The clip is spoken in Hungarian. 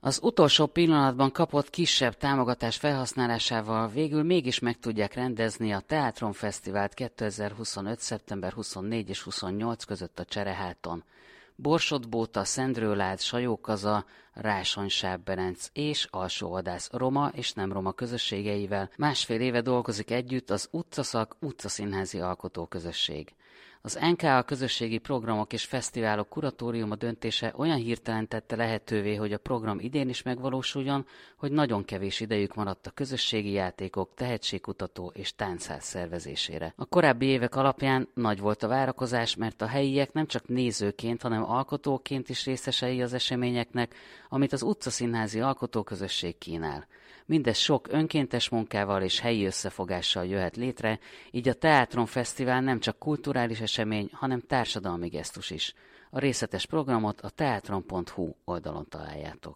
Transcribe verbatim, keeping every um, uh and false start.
Az utolsó pillanatban kapott kisebb támogatás felhasználásával végül mégis meg tudják rendezni a Teátron Fesztivált kétezer-huszonöt. szeptember huszonnégy és huszonnyolc között a Csereháton. Borsod-Bóta, Szendrőlád, Sajókaza, Rásony-Sábberenc és Alsóvadász roma és nem roma közösségeivel másfél éve dolgozik együtt az Utcaszak utcaszínházi alkotóközösség. Az en ká á közösségi programok és fesztiválok kuratóriuma döntése olyan hirtelen tette lehetővé, hogy a program idén is megvalósuljon, hogy nagyon kevés idejük maradt a közösségi játékok, tehetségkutató és táncház szervezésére. A korábbi évek alapján nagy volt a várakozás, mert a helyiek nem csak nézőként, hanem alkotóként is részesei az eseményeknek, amit az utcaszínházi alkotóközösség kínál. Mindez sok önkéntes munkával és helyi összefogással jöhet létre, így a Teátron Fesztivál nem csak kulturális esemény, hanem társadalmi gesztus is. A részletes programot a teatron pont hu oldalon találjátok.